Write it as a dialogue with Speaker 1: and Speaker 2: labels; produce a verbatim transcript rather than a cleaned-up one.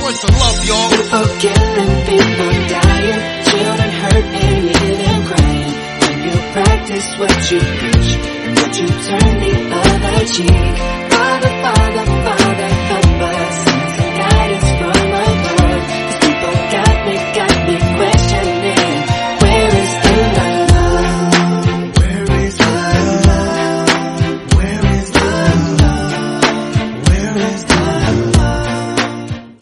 Speaker 1: voice of love, y'all.
Speaker 2: People killing, people dying, children hurt and even crying. When you practice what you preach and what you turn the other cheek. Father, Father, Father,